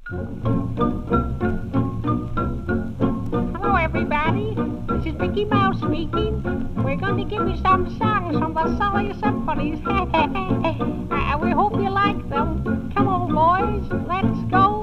Hello, everybody. This is Mickey Mouse speaking. We're going to give you some songs from the Sully Symphonies. We hope you like them. Come on, boys. Let's go.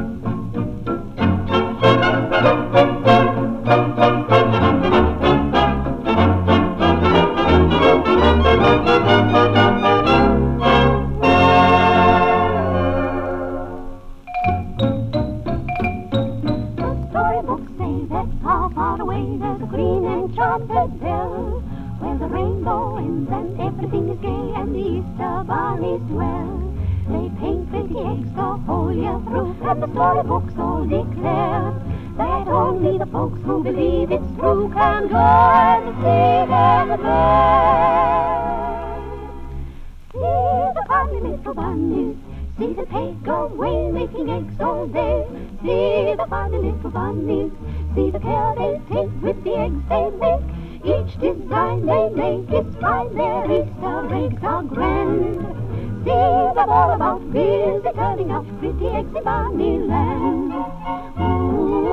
Storybooks say that far, far away there's a green enchanted dell, where the rainbow ends and everything is gay and the Easter bunnies dwell. They paint pretty eggs the whole year through, and the storybooks all declare that only the folks who believe it's true can go and see them there. See the funny little bunnies, see the peg away making eggs all day. See the funny little bunnies, see the care they take with the eggs they make. Each design they make is fine, their Easter eggs are grand. See them all about busy turning out pretty eggs in Bunnyland. Ooh,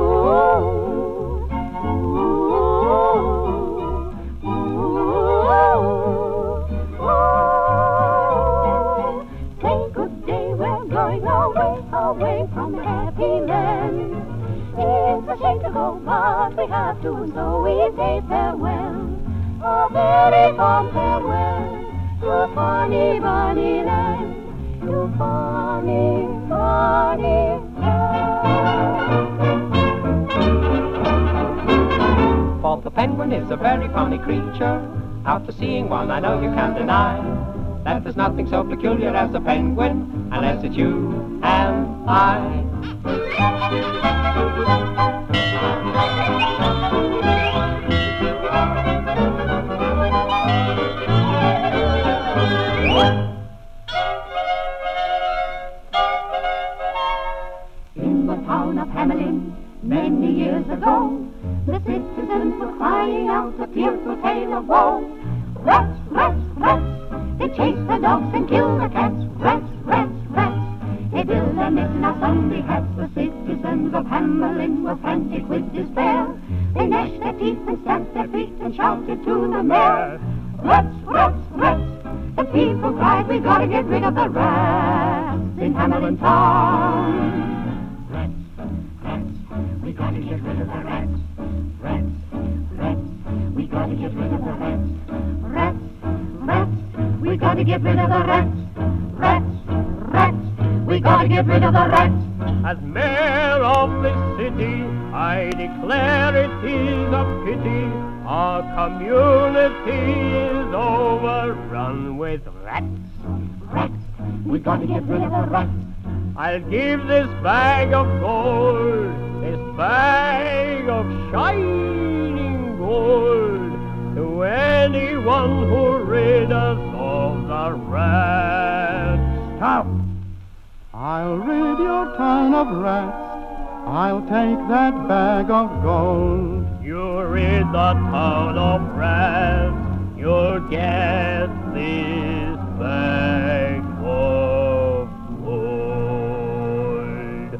ooh, ooh, ooh. Say good day, we're going away, away from the happy land. It's a shame to go, but we have to, so we say farewell. A very fond farewell to funny bunny land, to funny bunny land. For the penguin is a very funny creature. After seeing one, I know you can't deny that there's nothing so peculiar as a penguin, unless it's you and I. In the town of Hamelin, many years ago, the citizens were crying out a tearful tale of woe. Rats, rats, rats, they chase the dogs and kill the cats. Rats, rats, rats, they build their nests in our Sunday hats. The citizens of Hamelin were frantic with despair. They gnashed their teeth and stamped their feet and shouted to the mayor. Rats, rats, rats, the people cried, we gotta get rid of the rats in Hamelin town. Rats, rats, we gotta get rid of the rats. Rats, rats, we gotta get rid of the rats. Rats, rats, we gotta get rid of the rats. Rats, rats, we gotta get rid of the rats. As mayor of this city, I declare it is a pity our community is overrun with rats. Rats, we gotta get rid of the rats. I'll give this bag of gold, this bag of shining gold, to anyone who rid us of the rats. Stop! I'll rid your town of rats. I'll take that bag of gold. You rid the town of rats, you'll get this bag of gold.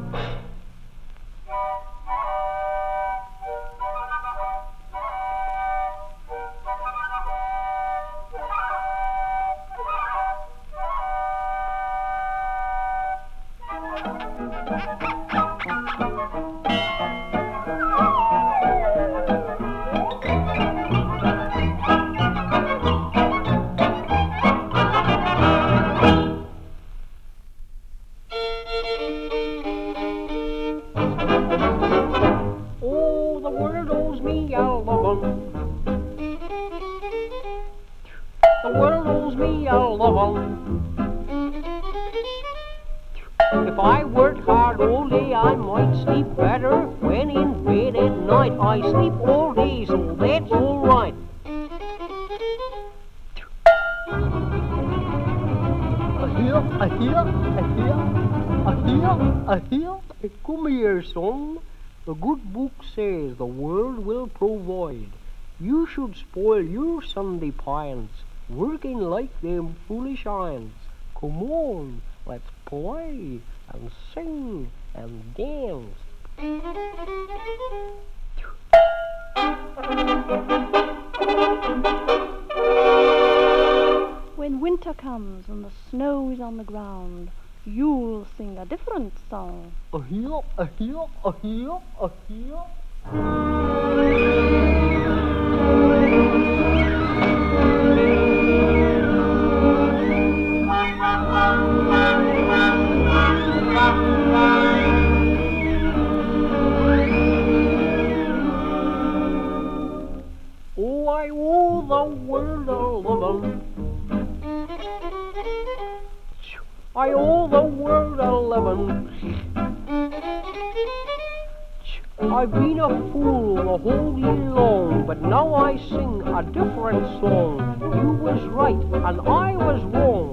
Oh, the world owes me a lovin'. The world owes me a lovin'. If I worked hard all day, I might sleep better. When in bed at night, I sleep all day, so that's all right. Here. Come here, son. The good book says the world will provide. You should spoil your Sunday pants, working like them foolish irons. Come on, let's play. and sing and dance. When winter comes and the snow is on the ground, you'll sing a different song. A-heel, a-heel, a-heel, a-heel. Oh, I owe the world a living. I owe the world a living. I've been a fool the whole year long, but now I sing a different song. You was right and I was wrong.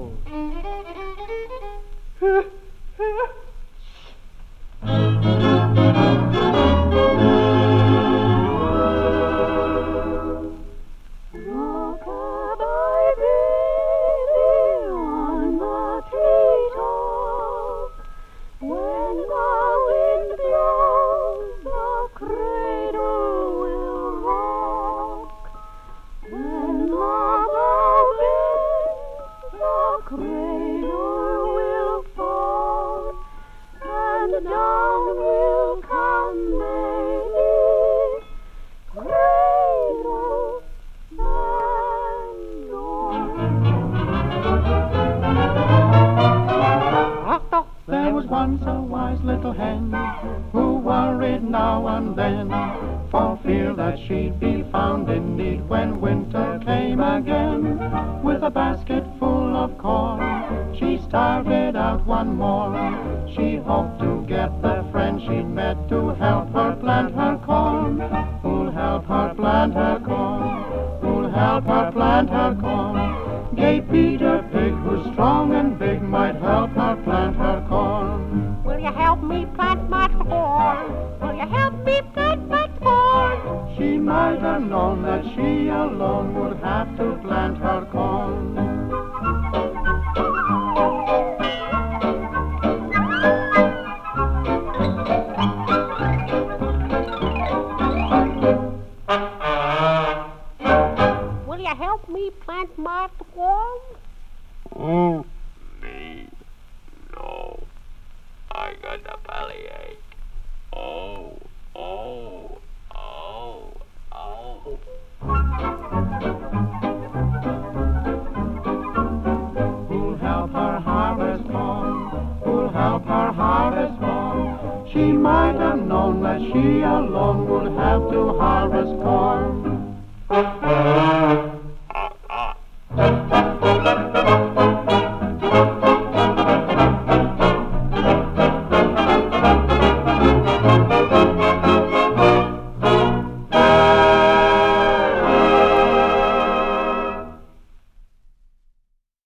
There was once a wise little hen who worried now and then for fear that she'd be found in need when winter came again. With a basket full of corn, she started out one more. She hoped to get the friend she'd met to help her plant her corn. Who'll help her plant her corn? Who'll help her plant her corn? Gay Peter Pig, who's strong and big, might help her plant her corn. Will you help me plant my corn? Will you help me plant my corn? She might have known that she alone would have to plant her corn. Will you help me plant my corn? Oh, me? No. I got a bellyache. Oh, oh, oh, oh. Who'll help her harvest corn? Who'll help her harvest corn? She might have known that she alone would have to harvest corn.